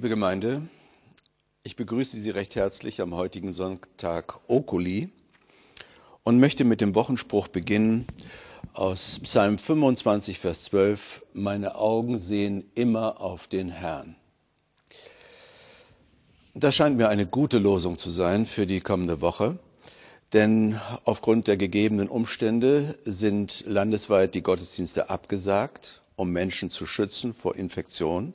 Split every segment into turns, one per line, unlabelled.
Liebe Gemeinde, ich begrüße Sie recht herzlich am heutigen Sonntag Oculi und möchte mit dem Wochenspruch beginnen aus Psalm 25, Vers 12. Meine Augen sehen immer auf den Herrn. Das scheint mir eine gute Losung zu sein für die kommende Woche, denn aufgrund der gegebenen Umstände sind landesweit die Gottesdienste abgesagt, um Menschen zu schützen vor Infektion.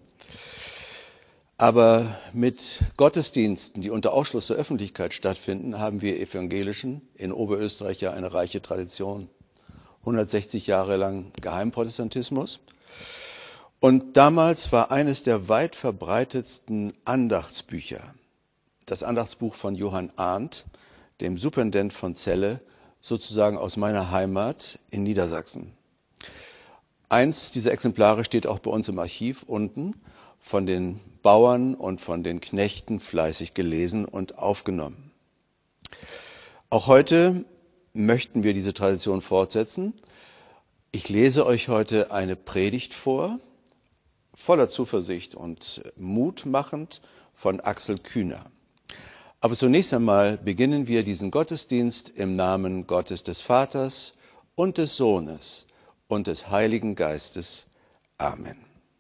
Aber mit Gottesdiensten, die unter Ausschluss der Öffentlichkeit stattfinden, haben wir Evangelischen in Oberösterreich ja eine reiche Tradition. 160 Jahre lang Geheimprotestantismus. Und damals war eines der weit verbreitetsten Andachtsbücher das Andachtsbuch von Johann Arndt, dem Superintendent von Celle, sozusagen aus meiner Heimat in Niedersachsen. Eins dieser Exemplare steht auch bei uns im Archiv unten, von den Bauern und von den Knechten fleißig gelesen und aufgenommen. Auch heute möchten wir diese Tradition fortsetzen. Ich lese euch heute eine Predigt vor, voller Zuversicht und mutmachend von Axel Kühner. Aber zunächst einmal beginnen wir diesen Gottesdienst im Namen Gottes des Vaters und des Sohnes und des Heiligen Geistes. Amen.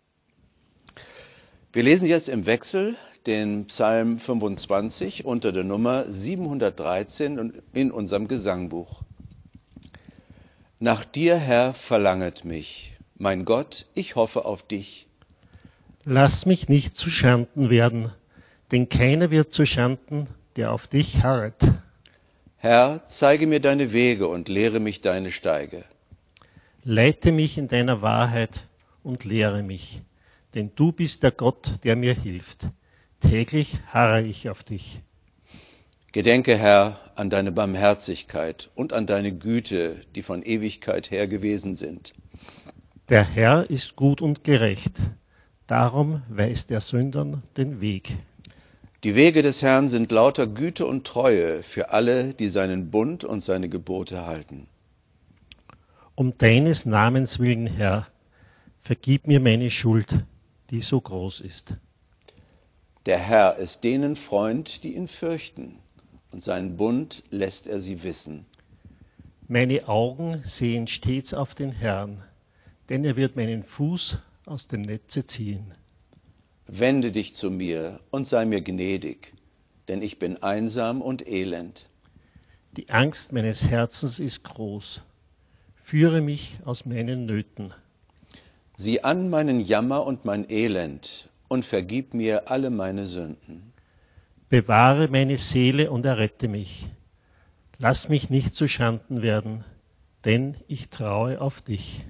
Wir lesen jetzt im Wechsel den Psalm 25 unter der Nummer 713 in unserem Gesangbuch. Nach dir, Herr, verlanget mich, mein Gott, ich hoffe auf dich.
Lass mich nicht zu Schanden werden, denn keiner wird zu Schanden, der auf dich harret.
Herr, zeige mir deine Wege und lehre mich deine Steige.
Leite mich in deiner Wahrheit und lehre mich, denn du bist der Gott, der mir hilft. Täglich harre ich auf dich.
Gedenke, Herr, an deine Barmherzigkeit und an deine Güte, die von Ewigkeit her gewesen sind.
Der Herr ist gut und gerecht, darum weist er Sündern den Weg.
Die Wege des Herrn sind lauter Güte und Treue für alle, die seinen Bund und seine Gebote halten.
Um deines Namens willen, Herr, vergib mir meine Schuld, die so groß ist.
Der Herr ist denen Freund, die ihn fürchten, und seinen Bund lässt er sie wissen.
Meine Augen sehen stets auf den Herrn, denn er wird meinen Fuß aus dem Netze ziehen.
Wende dich zu mir und sei mir gnädig, denn ich bin einsam und elend.
Die Angst meines Herzens ist groß. Führe mich aus meinen Nöten.
Sieh an meinen Jammer und mein Elend und vergib mir alle meine Sünden.
Bewahre meine Seele und errette mich. Lass mich nicht zu Schanden werden, denn ich traue auf dich.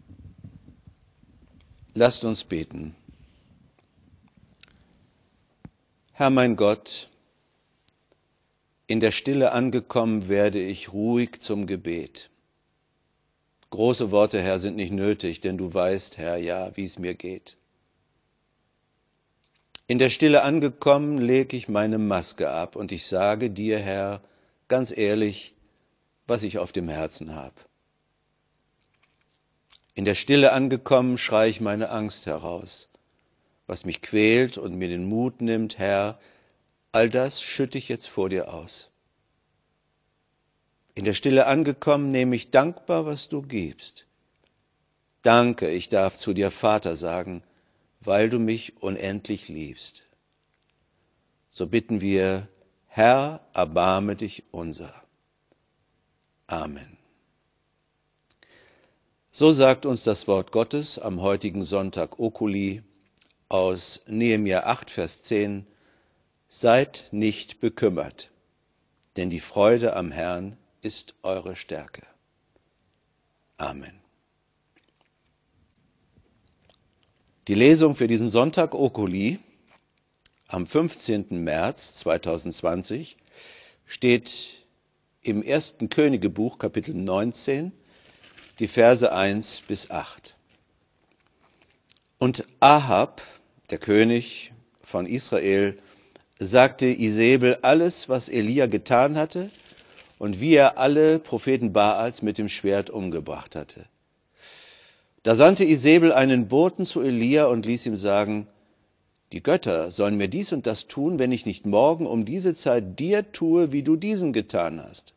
Lasst uns beten. Herr mein Gott, in der Stille angekommen werde ich ruhig zum Gebet. Große Worte, Herr, sind nicht nötig, denn du weißt, Herr, ja, wie es mir geht. In der Stille angekommen, lege ich meine Maske ab und ich sage dir, Herr, ganz ehrlich, was ich auf dem Herzen habe. In der Stille angekommen, schreie ich meine Angst heraus. Was mich quält und mir den Mut nimmt, Herr, all das schütte ich jetzt vor dir aus. In der Stille angekommen, nehme ich dankbar, was du gibst. Danke, ich darf zu dir Vater sagen, weil du mich unendlich liebst. So bitten wir, Herr, erbarme dich unser. Amen. So sagt uns das Wort Gottes am heutigen Sonntag Oculi aus Nehemia 8, Vers 10. Seid nicht bekümmert, denn die Freude am Herrn ist eure Stärke. Amen. Die Lesung für diesen Sonntag Oculi am 15. März 2020 steht im 1. Königebuch, Kapitel 19, die Verse 1 bis 8. Und Ahab, der König von Israel, sagte Isebel alles, was Elia getan hatte und wie er alle Propheten Baals mit dem Schwert umgebracht hatte. Da sandte Isebel einen Boten zu Elia und ließ ihm sagen, Die Götter sollen mir dies und das tun, wenn ich nicht morgen um diese Zeit dir tue, wie du diesen getan hast.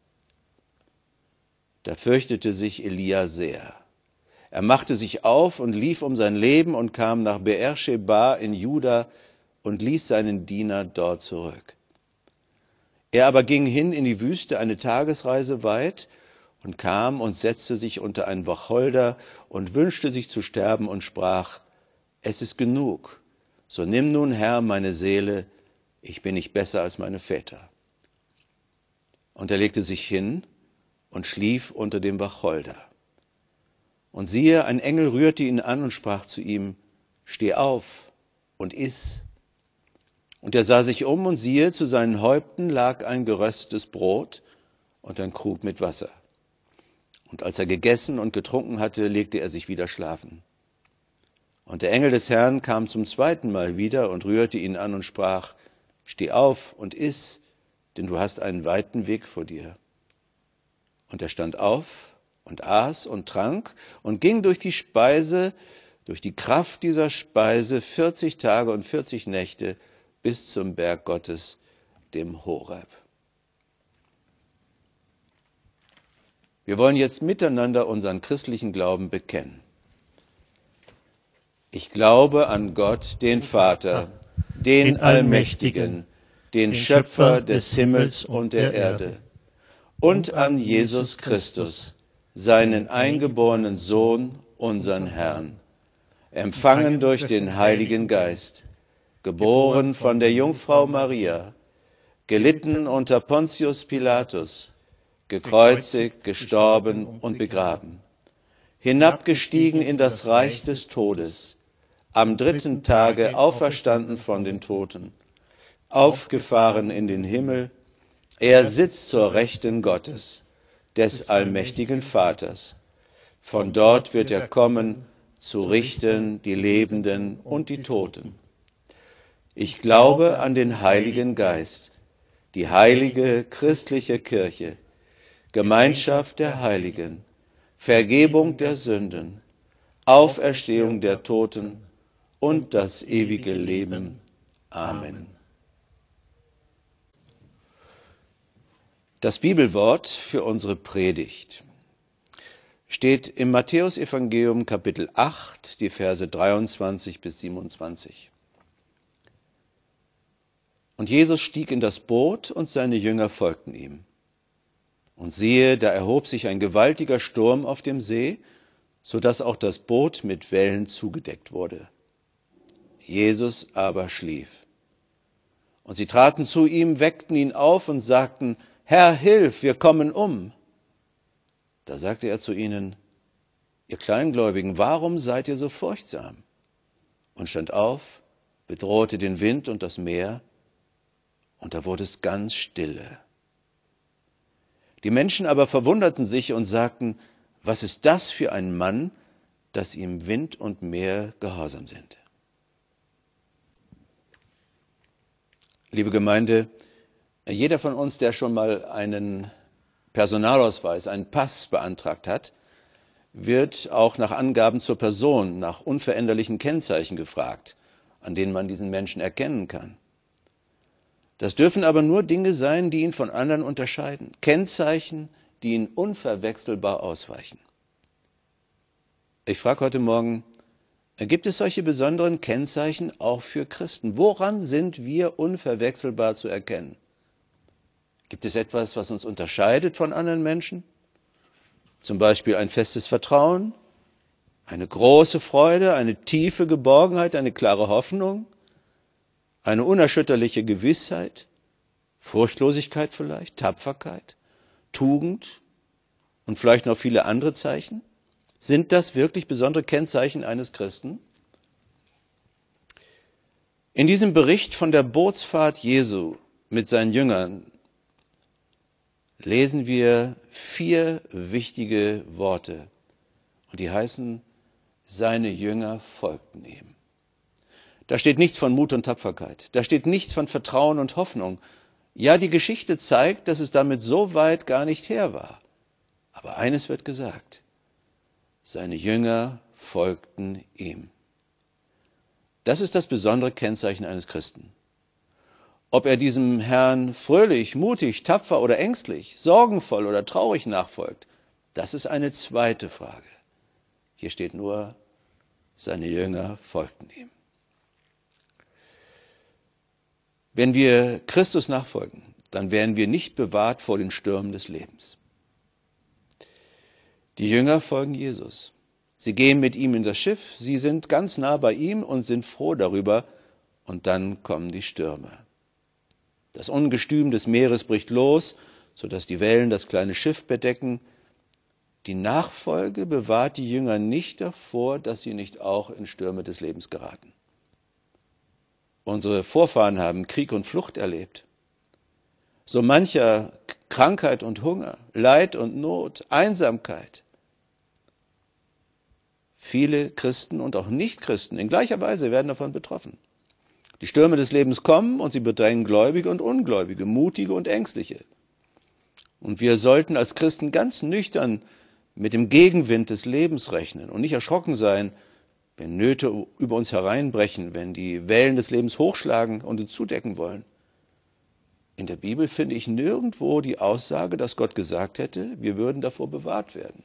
Da fürchtete sich Elia sehr. Er machte sich auf und lief um sein Leben und kam nach Beersheba in Juda und ließ seinen Diener dort zurück. Er aber ging hin in die Wüste eine Tagesreise weit und kam und setzte sich unter einen Wacholder und wünschte sich zu sterben und sprach: Es ist genug, so nimm nun, Herr, meine Seele, ich bin nicht besser als meine Väter. Und er legte sich hin und schlief unter dem Wacholder. Und siehe, ein Engel rührte ihn an und sprach zu ihm: Steh auf und iss. Und er sah sich um, und siehe, zu seinen Häupten lag ein geröstetes Brot und ein Krug mit Wasser. Und als er gegessen und getrunken hatte, legte er sich wieder schlafen. Und der Engel des Herrn kam zum zweiten Mal wieder und rührte ihn an und sprach: Steh auf und iss, denn du hast einen weiten Weg vor dir. Und er stand auf und aß und trank und ging durch die Kraft dieser Speise 40 Tage und 40 Nächte bis zum Berg Gottes, dem Horeb. Wir wollen jetzt miteinander unseren christlichen Glauben bekennen. Ich glaube an Gott, den Vater, den Allmächtigen, den Schöpfer des Himmels und der Erde, und an Jesus Christus, seinen eingeborenen Sohn, unseren Herrn, empfangen durch den Heiligen Geist, geboren von der Jungfrau Maria, gelitten unter Pontius Pilatus, gekreuzigt, gestorben und begraben, hinabgestiegen in das Reich des Todes, am dritten Tage auferstanden von den Toten, aufgefahren in den Himmel, er sitzt zur Rechten Gottes, des allmächtigen Vaters. Von dort wird er kommen, zu richten die Lebenden und die Toten. Ich glaube an den Heiligen Geist, die heilige christliche Kirche, Gemeinschaft der Heiligen, Vergebung der Sünden, Auferstehung der Toten und das ewige Leben. Amen. Das Bibelwort für unsere Predigt steht im Matthäusevangelium Kapitel 8, die Verse 23 bis 27. Und Jesus stieg in das Boot, und seine Jünger folgten ihm. Und siehe, da erhob sich ein gewaltiger Sturm auf dem See, so dass auch das Boot mit Wellen zugedeckt wurde. Jesus aber schlief. Und sie traten zu ihm, weckten ihn auf und sagten: Herr, hilf, wir kommen um. Da sagte er zu ihnen: Ihr Kleingläubigen, warum seid ihr so furchtsam? Und stand auf, bedrohte den Wind und das Meer, und da wurde es ganz stille. Die Menschen aber verwunderten sich und sagten: Was ist das für ein Mann, dass ihm Wind und Meer gehorsam sind? Liebe Gemeinde, jeder von uns, der schon mal einen Personalausweis, einen Pass beantragt hat, wird auch nach Angaben zur Person, nach unveränderlichen Kennzeichen gefragt, an denen man diesen Menschen erkennen kann. Das dürfen aber nur Dinge sein, die ihn von anderen unterscheiden. Kennzeichen, die ihn unverwechselbar ausweichen. Ich frage heute Morgen: Gibt es solche besonderen Kennzeichen auch für Christen? Woran sind wir unverwechselbar zu erkennen? Gibt es etwas, was uns unterscheidet von anderen Menschen? Zum Beispiel ein festes Vertrauen, eine große Freude, eine tiefe Geborgenheit, eine klare Hoffnung, eine unerschütterliche Gewissheit, Furchtlosigkeit vielleicht, Tapferkeit, Tugend und vielleicht noch viele andere Zeichen? Sind das wirklich besondere Kennzeichen eines Christen? In diesem Bericht von der Bootsfahrt Jesu mit seinen Jüngern lesen wir 4 wichtige Worte. Und die heißen: Seine Jünger folgten ihm. Da steht nichts von Mut und Tapferkeit. Da steht nichts von Vertrauen und Hoffnung. Ja, die Geschichte zeigt, dass es damit so weit gar nicht her war. Aber eines wird gesagt: Seine Jünger folgten ihm. Das ist das besondere Kennzeichen eines Christen. Ob er diesem Herrn fröhlich, mutig, tapfer oder ängstlich, sorgenvoll oder traurig nachfolgt, das ist eine zweite Frage. Hier steht nur, seine Jünger folgten ihm. Wenn wir Christus nachfolgen, dann werden wir nicht bewahrt vor den Stürmen des Lebens. Die Jünger folgen Jesus. Sie gehen mit ihm in das Schiff, sie sind ganz nah bei ihm und sind froh darüber, und dann kommen die Stürme. Das Ungestüm des Meeres bricht los, sodass die Wellen das kleine Schiff bedecken. Die Nachfolge bewahrt die Jünger nicht davor, dass sie nicht auch in Stürme des Lebens geraten. Unsere Vorfahren haben Krieg und Flucht erlebt. So mancher Krankheit und Hunger, Leid und Not, Einsamkeit. Viele Christen und auch Nichtchristen in gleicher Weise werden davon betroffen. Die Stürme des Lebens kommen und sie bedrängen Gläubige und Ungläubige, Mutige und Ängstliche. Und wir sollten als Christen ganz nüchtern mit dem Gegenwind des Lebens rechnen und nicht erschrocken sein, wenn Nöte über uns hereinbrechen, wenn die Wellen des Lebens hochschlagen und uns zudecken wollen. In der Bibel finde ich nirgendwo die Aussage, dass Gott gesagt hätte, wir würden davor bewahrt werden.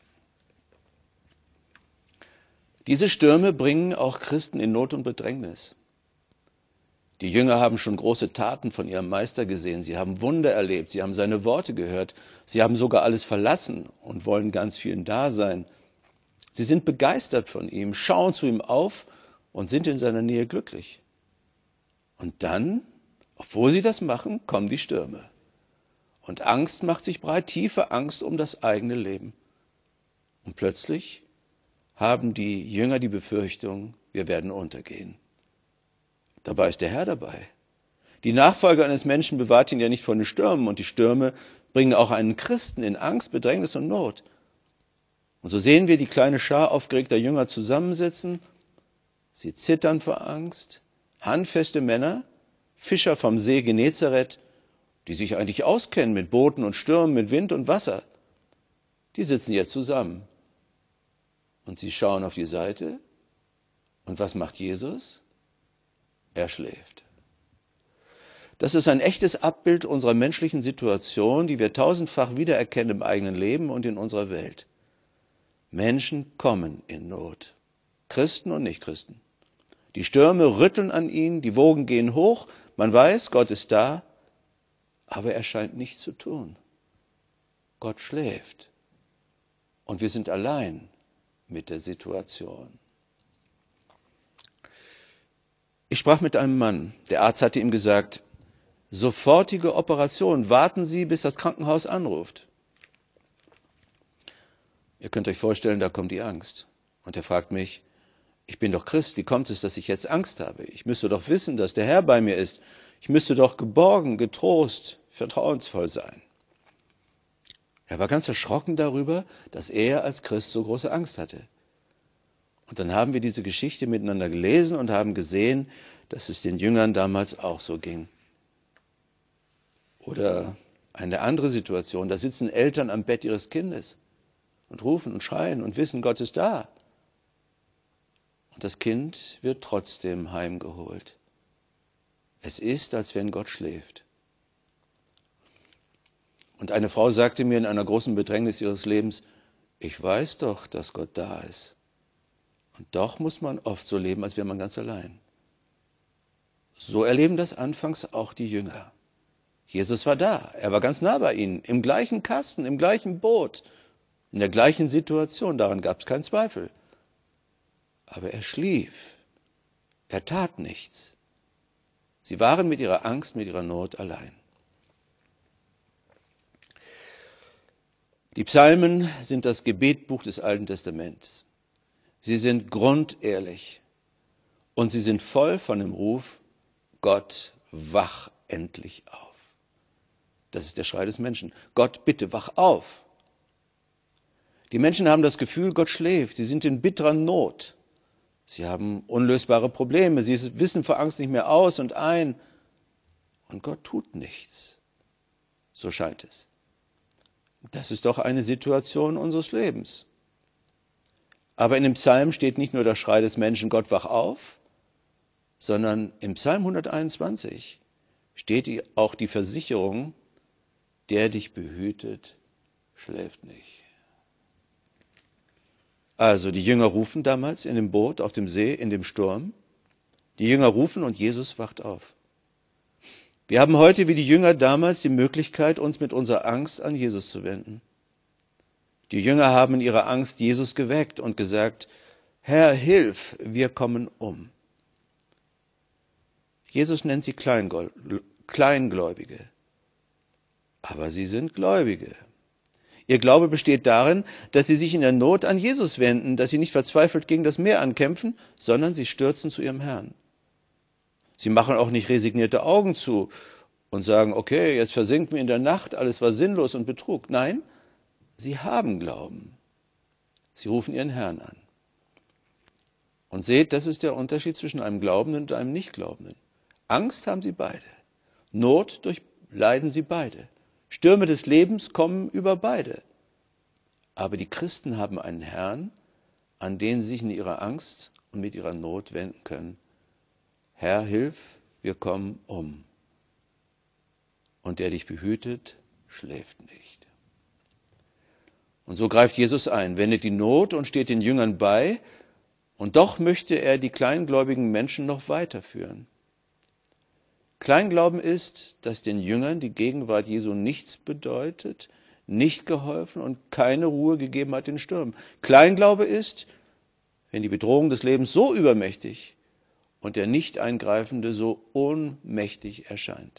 Diese Stürme bringen auch Christen in Not und Bedrängnis. Die Jünger haben schon große Taten von ihrem Meister gesehen, sie haben Wunder erlebt, sie haben seine Worte gehört, sie haben sogar alles verlassen und wollen ganz vielen da sein. Sie sind begeistert von ihm, schauen zu ihm auf und sind in seiner Nähe glücklich. Und dann, obwohl sie das machen, kommen die Stürme. Und Angst macht sich breit, tiefe Angst um das eigene Leben. Und plötzlich haben die Jünger die Befürchtung, wir werden untergehen. Dabei ist der Herr dabei. Die Nachfolge eines Menschen bewahrt ihn ja nicht vor den Stürmen, und die Stürme bringen auch einen Christen in Angst, Bedrängnis und Not. Und so sehen wir die kleine Schar aufgeregter Jünger zusammensitzen. Sie zittern vor Angst. Handfeste Männer, Fischer vom See Genezareth, die sich eigentlich auskennen mit Booten und Stürmen, mit Wind und Wasser. Die sitzen jetzt zusammen. Und sie schauen auf die Seite. Und was macht Jesus? Er schläft. Das ist ein echtes Abbild unserer menschlichen Situation, die wir tausendfach wiedererkennen im eigenen Leben und in unserer Welt. Menschen kommen in Not, Christen und Nichtchristen. Die Stürme rütteln an ihnen, die Wogen gehen hoch, man weiß, Gott ist da, aber er scheint nichts zu tun. Gott schläft und wir sind allein mit der Situation. Ich sprach mit einem Mann, der Arzt hatte ihm gesagt, sofortige Operation, warten Sie, bis das Krankenhaus anruft. Ihr könnt euch vorstellen, da kommt die Angst. Und er fragt mich, ich bin doch Christ, wie kommt es, dass ich jetzt Angst habe? Ich müsste doch wissen, dass der Herr bei mir ist. Ich müsste doch geborgen, getrost, vertrauensvoll sein. Er war ganz erschrocken darüber, dass er als Christ so große Angst hatte. Und dann haben wir diese Geschichte miteinander gelesen und haben gesehen, dass es den Jüngern damals auch so ging. Oder eine andere Situation, da sitzen Eltern am Bett ihres Kindes und rufen und schreien und wissen, Gott ist da. Und das Kind wird trotzdem heimgeholt. Es ist, als wenn Gott schläft. Und eine Frau sagte mir in einer großen Bedrängnis ihres Lebens, ich weiß doch, dass Gott da ist. Und doch muss man oft so leben, als wäre man ganz allein. So erleben das anfangs auch die Jünger. Jesus war da, er war ganz nah bei ihnen, im gleichen Kasten, im gleichen Boot, in der gleichen Situation, daran gab es keinen Zweifel. Aber er schlief, er tat nichts. Sie waren mit ihrer Angst, mit ihrer Not allein. Die Psalmen sind das Gebetbuch des Alten Testaments. Sie sind grundehrlich und sie sind voll von dem Ruf, Gott, wach endlich auf. Das ist der Schrei des Menschen. Gott, bitte, wach auf. Die Menschen haben das Gefühl, Gott schläft. Sie sind in bitterer Not. Sie haben unlösbare Probleme. Sie wissen vor Angst nicht mehr aus und ein. Und Gott tut nichts. So scheint es. Das ist doch eine Situation unseres Lebens. Aber in dem Psalm steht nicht nur der Schrei des Menschen, Gott, wach auf, sondern im Psalm 121 steht auch die Versicherung, der dich behütet, schläft nicht. Also die Jünger rufen damals in dem Boot auf dem See, in dem Sturm. Die Jünger rufen und Jesus wacht auf. Wir haben heute wie die Jünger damals die Möglichkeit, uns mit unserer Angst an Jesus zu wenden. Die Jünger haben in ihrer Angst Jesus geweckt und gesagt, Herr, hilf, wir kommen um. Jesus nennt sie Kleingläubige, aber sie sind Gläubige. Ihr Glaube besteht darin, dass sie sich in der Not an Jesus wenden, dass sie nicht verzweifelt gegen das Meer ankämpfen, sondern sie stürzen zu ihrem Herrn. Sie machen auch nicht resignierte Augen zu und sagen, okay, jetzt versinken wir in der Nacht, alles war sinnlos und Betrug. Nein, sie haben Glauben. Sie rufen ihren Herrn an. Und seht, das ist der Unterschied zwischen einem Glaubenden und einem Nichtglaubenden. Angst haben sie beide. Not durchleiden sie beide. Stürme des Lebens kommen über beide. Aber die Christen haben einen Herrn, an den sie sich in ihrer Angst und mit ihrer Not wenden können. Herr, hilf, wir kommen um. Und der dich behütet, schläft nicht. Und so greift Jesus ein, wendet die Not und steht den Jüngern bei. Und doch möchte er die kleingläubigen Menschen noch weiterführen. Kleinglauben ist, dass den Jüngern die Gegenwart Jesu nichts bedeutet, nicht geholfen und keine Ruhe gegeben hat in Stürmen. Kleinglaube ist, wenn die Bedrohung des Lebens so übermächtig und der Nicht-Eingreifende so ohnmächtig erscheint.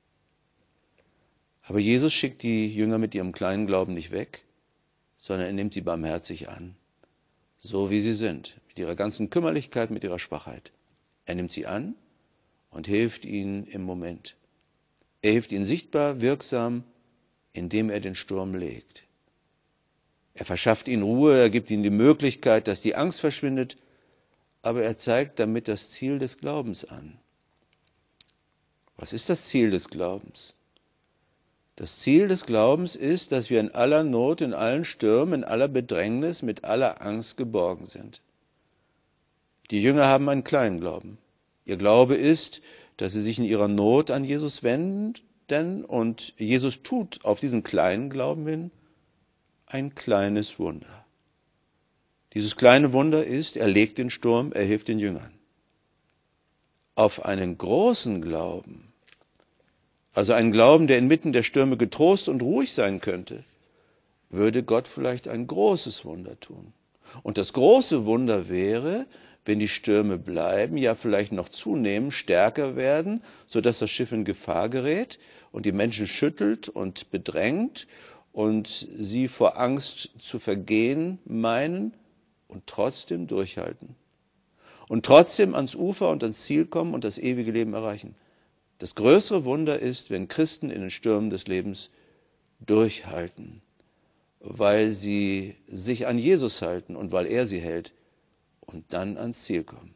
Aber Jesus schickt die Jünger mit ihrem kleinen Glauben nicht weg, sondern er nimmt sie barmherzig an, so wie sie sind, mit ihrer ganzen Kümmerlichkeit, mit ihrer Schwachheit. Er nimmt sie an und hilft ihnen im Moment. Er hilft ihnen sichtbar, wirksam, indem er den Sturm legt. Er verschafft ihnen Ruhe, er gibt ihnen die Möglichkeit, dass die Angst verschwindet, aber er zeigt damit das Ziel des Glaubens an. Was ist das Ziel des Glaubens? Das Ziel des Glaubens ist, dass wir in aller Not, in allen Stürmen, in aller Bedrängnis, mit aller Angst geborgen sind. Die Jünger haben einen kleinen Glauben. Ihr Glaube ist, dass sie sich in ihrer Not an Jesus wenden und Jesus tut auf diesen kleinen Glauben hin ein kleines Wunder. Dieses kleine Wunder ist, er legt den Sturm, er hilft den Jüngern. Auf einen großen Glauben, also einen Glauben, der inmitten der Stürme getrost und ruhig sein könnte, würde Gott vielleicht ein großes Wunder tun. Und das große Wunder wäre, wenn die Stürme bleiben, ja vielleicht noch zunehmen, stärker werden, sodass das Schiff in Gefahr gerät und die Menschen schüttelt und bedrängt und sie vor Angst zu vergehen meinen und trotzdem durchhalten. Und trotzdem ans Ufer und ans Ziel kommen und das ewige Leben erreichen. Das größere Wunder ist, wenn Christen in den Stürmen des Lebens durchhalten, weil sie sich an Jesus halten und weil er sie hält und dann ans Ziel kommen.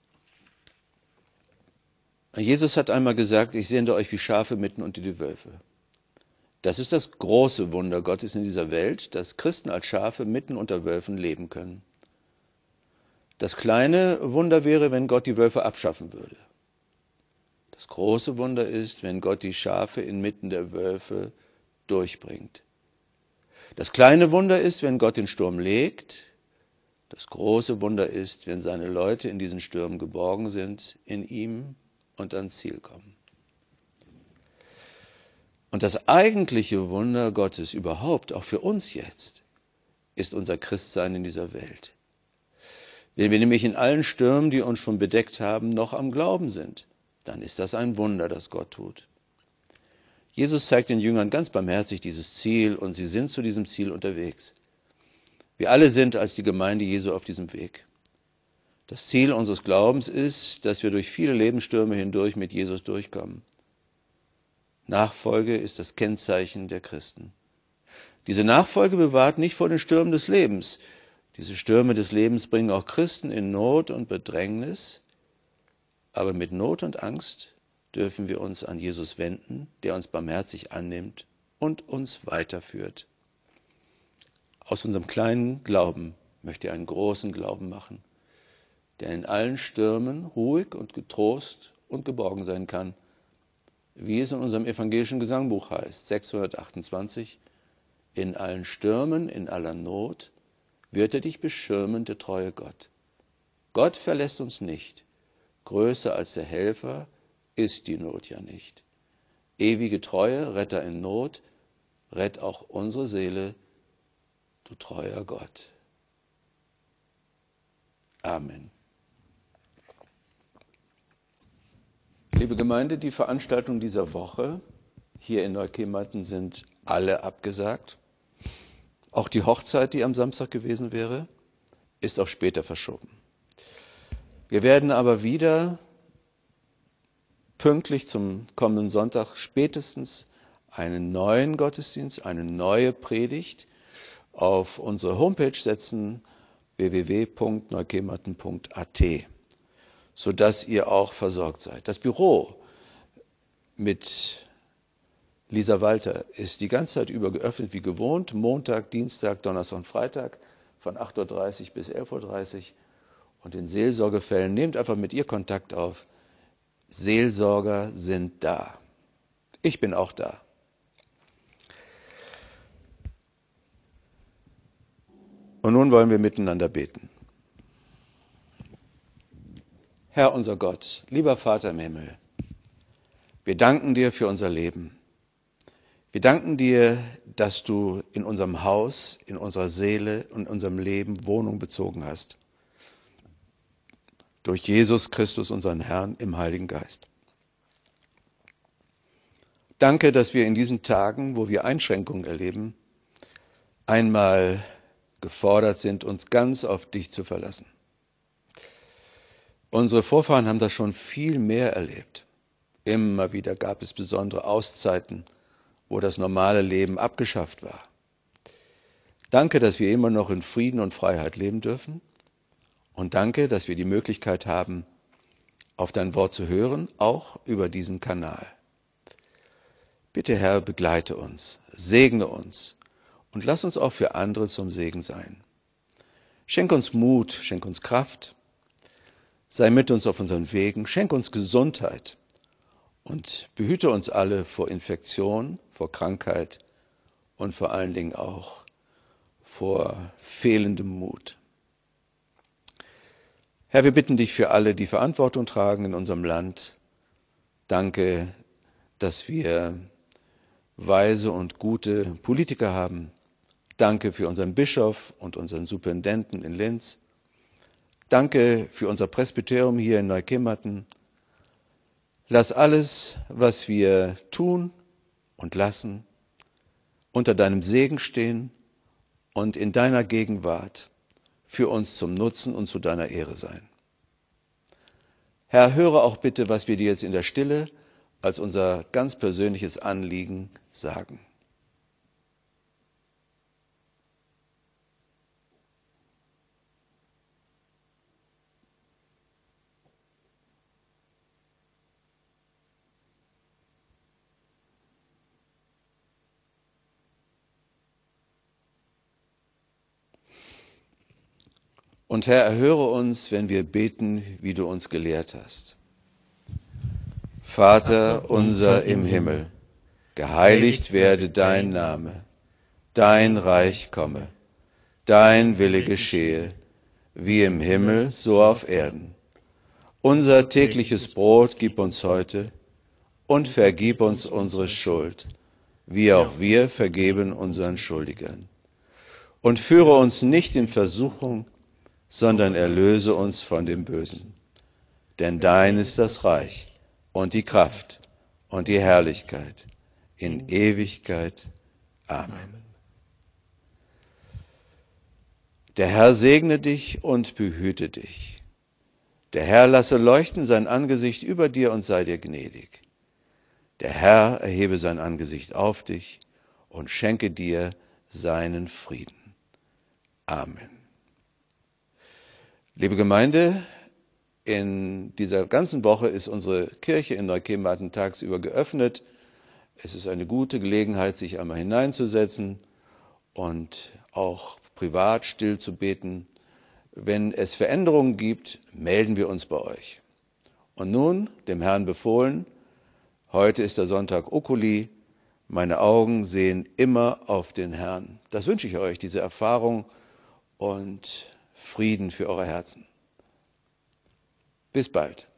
Jesus hat einmal gesagt, ich sende euch wie Schafe mitten unter die Wölfe. Das ist das große Wunder Gottes in dieser Welt, dass Christen als Schafe mitten unter Wölfen leben können. Das kleine Wunder wäre, wenn Gott die Wölfe abschaffen würde. Das große Wunder ist, wenn Gott die Schafe inmitten der Wölfe durchbringt. Das kleine Wunder ist, wenn Gott den Sturm legt. Das große Wunder ist, wenn seine Leute in diesen Stürmen geborgen sind, in ihm und ans Ziel kommen. Und das eigentliche Wunder Gottes überhaupt, auch für uns jetzt, ist unser Christsein in dieser Welt. Wenn wir nämlich in allen Stürmen, die uns schon bedeckt haben, noch am Glauben sind, dann ist das ein Wunder, das Gott tut. Jesus zeigt den Jüngern ganz barmherzig dieses Ziel und sie sind zu diesem Ziel unterwegs. Wir alle sind als die Gemeinde Jesu auf diesem Weg. Das Ziel unseres Glaubens ist, dass wir durch viele Lebensstürme hindurch mit Jesus durchkommen. Nachfolge ist das Kennzeichen der Christen. Diese Nachfolge bewahrt nicht vor den Stürmen des Lebens. Diese Stürme des Lebens bringen auch Christen in Not und Bedrängnis. Aber mit Not und Angst dürfen wir uns an Jesus wenden, der uns barmherzig annimmt und uns weiterführt. Aus unserem kleinen Glauben möchte er einen großen Glauben machen, der in allen Stürmen ruhig und getrost und geborgen sein kann, wie es in unserem evangelischen Gesangbuch heißt, 628, in allen Stürmen, in aller Not wird er dich beschirmen, der treue Gott. Gott verlässt uns nicht. Größer als der Helfer ist die Not ja nicht. Ewige Treue, Retter in Not, rett auch unsere Seele, du treuer Gott. Amen. Liebe Gemeinde, die Veranstaltungen dieser Woche hier in Neukematen sind alle abgesagt. Auch die Hochzeit, die am Samstag gewesen wäre, ist auf später verschoben. Wir werden aber wieder pünktlich zum kommenden Sonntag spätestens einen neuen Gottesdienst, eine neue Predigt auf unsere Homepage setzen, www.neukematen.at, sodass ihr auch versorgt seid. Das Büro mit Lisa Walter ist die ganze Zeit über geöffnet wie gewohnt, Montag, Dienstag, Donnerstag und Freitag von 8.30 Uhr bis 11.30 Uhr. Und in Seelsorgefällen nehmt einfach mit ihr Kontakt auf. Seelsorger sind da. Ich bin auch da. Und nun wollen wir miteinander beten. Herr unser Gott, lieber Vater im Himmel, wir danken dir für unser Leben. Wir danken dir, dass du in unserem Haus, in unserer Seele und in unserem Leben Wohnung bezogen hast. Durch Jesus Christus, unseren Herrn, im Heiligen Geist. Danke, dass wir in diesen Tagen, wo wir Einschränkungen erleben, einmal gefordert sind, uns ganz auf dich zu verlassen. Unsere Vorfahren haben das schon viel mehr erlebt. Immer wieder gab es besondere Auszeiten, wo das normale Leben abgeschafft war. Danke, dass wir immer noch in Frieden und Freiheit leben dürfen. Und danke, dass wir die Möglichkeit haben, auf dein Wort zu hören, auch über diesen Kanal. Bitte, Herr, begleite uns, segne uns und lass uns auch für andere zum Segen sein. Schenk uns Mut, schenk uns Kraft, sei mit uns auf unseren Wegen, schenk uns Gesundheit und behüte uns alle vor Infektion, vor Krankheit und vor allen Dingen auch vor fehlendem Mut. Herr, wir bitten dich für alle, die Verantwortung tragen in unserem Land. Danke, dass wir weise und gute Politiker haben. Danke für unseren Bischof und unseren Superintendenten in Linz. Danke für unser Presbyterium hier in Neukematen. Lass alles, was wir tun und lassen, unter deinem Segen stehen und in deiner Gegenwart für uns zum Nutzen und zu deiner Ehre sein. Herr, höre auch bitte, was wir dir jetzt in der Stille als unser ganz persönliches Anliegen sagen. Und Herr, erhöre uns, wenn wir beten, wie du uns gelehrt hast. Vater unser im Himmel, geheiligt werde dein Name, dein Reich komme, dein Wille geschehe, wie im Himmel, so auf Erden. Unser tägliches Brot gib uns heute und vergib uns unsere Schuld, wie auch wir vergeben unseren Schuldigern. Und führe uns nicht in Versuchung, sondern erlöse uns von dem Bösen. Denn dein ist das Reich und die Kraft und die Herrlichkeit in Ewigkeit. Amen. Der Herr segne dich und behüte dich. Der Herr lasse leuchten sein Angesicht über dir und sei dir gnädig. Der Herr erhebe sein Angesicht auf dich und schenke dir seinen Frieden. Amen. Liebe Gemeinde, in dieser ganzen Woche ist unsere Kirche in Neukematen tagsüber geöffnet. Es ist eine gute Gelegenheit, sich einmal hineinzusetzen und auch privat still zu beten. Wenn es Veränderungen gibt, melden wir uns bei euch. Und nun, dem Herrn befohlen, heute ist der Sonntag Oculi, meine Augen sehen immer auf den Herrn. Das wünsche ich euch, diese Erfahrung und Frieden für eure Herzen. Bis bald.